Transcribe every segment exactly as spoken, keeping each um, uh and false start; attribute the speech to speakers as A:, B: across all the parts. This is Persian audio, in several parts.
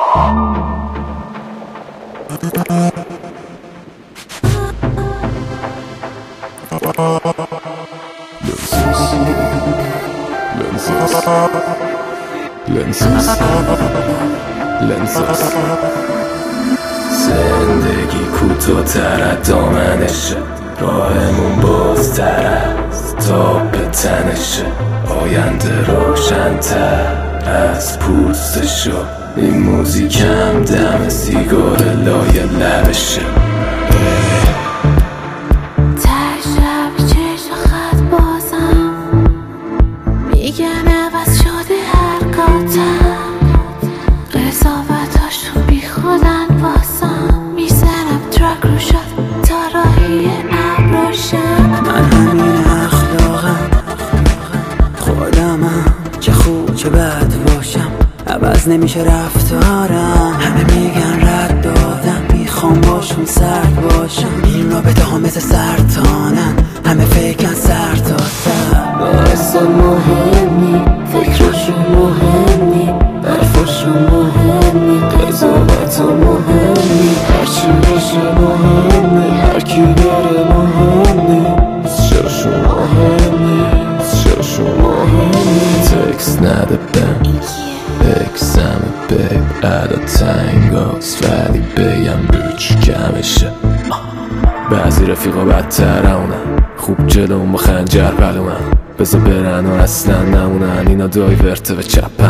A: زندگی کوتاه‌تر از دامنشه، راهمون بازتر از تاب تنشه، آینده روشن‌تر از پوستشو، این موزیکم دم سیگار لای لبشه.
B: چه بد باشم عوض نمیشه رفتارم، همه میگن رد دادم، میخوام باشون سرد باشم، این رابطه ها مثل سرطانن، همه فکرن سر تا سر.
A: اصلا مهمی فکرشون مهمی، حرفشون مهمی، قضاوت مهمی، هرچی بشه مهمی، هرکی بره مهمی، چراشون مهمی، چراشون مهمی. تکس نده بهم اکسم بیب ادا تنگاست، ولی بیم روچ کمشه. بعضی رفیقا بدتر اونن، خوب جلوم با خنجر پلومن، بذار برن و اصلا نمونن، اینا دایورته و چپم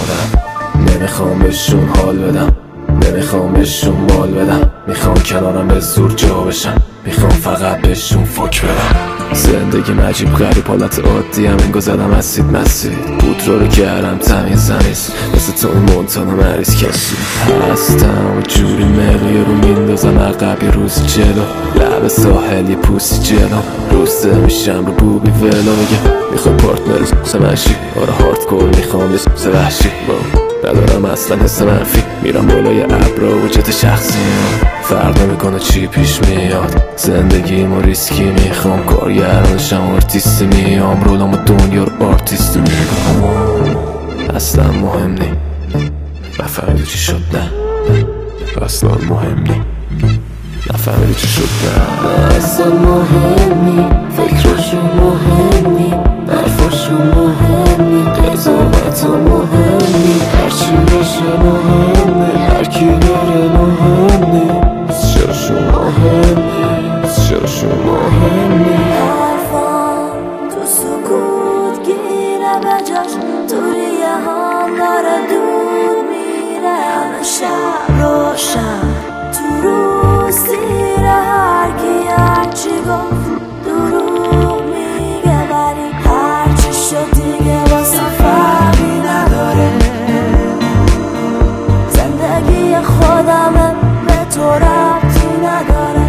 A: مونن. نمیخوام بهشون حال بدم، نمیخوام بهشون مال بدم، میخوام کنارم به زور جا بشم، میخوام فقط بهشون فک بدم. زندگی مجیب غریب حالت عادی هم انگار زدم اسید مسید، پودرا رو کردم تمیز تمیز، مثل تو این مونتانا مریض کسی هستم و جوری مقیه رو میندازم عقب یه روز جلو، لب ساحل یه پوسی جلو، روسته میشم رو بوبی ولو، میگه میخوای پارتنر سمشی، آره هاردکور میخوام یه وحشی، ندارم اصلا حس منفی، میرم بالای ابرا و جت شخصی، فرق نمیکنه چی پیش میاد، زندگیمو ریسکی میخوام، کارگردانشم آرتیستی میام، رولامو دنیا رو آرتیستی میگم، اصلا مهم نی نفهمیدی چی شد، نه اصلا مهم نی نفهمیدی چی شد، نه اصلا مهم نی فکرشون مهم نی، حرفشون مهم نی، قضاوت مهم نی، هرچی بشه مهم نی، هرکی بره مهم نی، چراشون مهم نی، چراشون مهم نی.
C: حرفام تو سکوت گیره به جاش، توی هم داره دود میره، همه شب روشن تو روز دیره، هرکی هرچی گفت دروغ میگه، ولی هرچی شد دیگه واسه فرقی نداره، زندگی خودمه به تو ربطی نداره.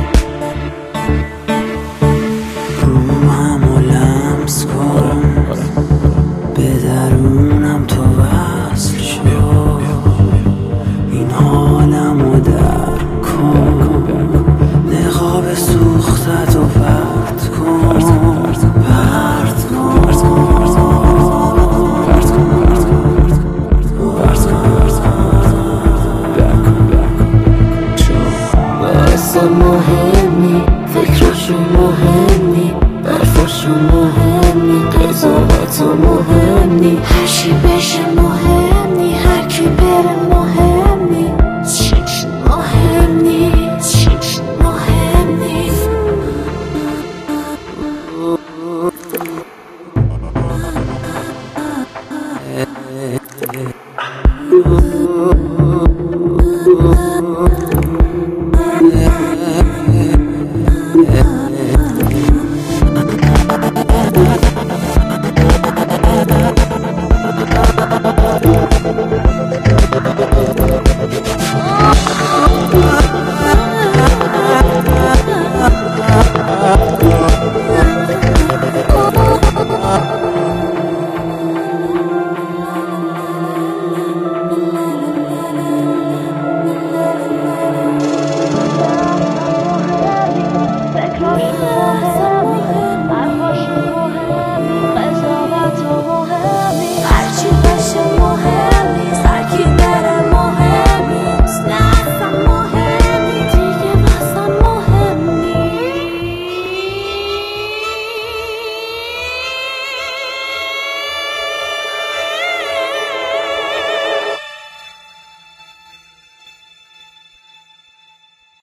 B: روحمو لمس کن به درونم تو وصل شو، این حالمو درک کن، نقاب سوختت و پرت کن، پرت کن،
A: اصلا مهم نی فکرشون مهم نی، حرفشون مهم نی، قضاوت مهم نی،
C: هرچی بشه مهم نی، هرکی بره مهم نی، مهم نیست، مهم نیست.
B: Oh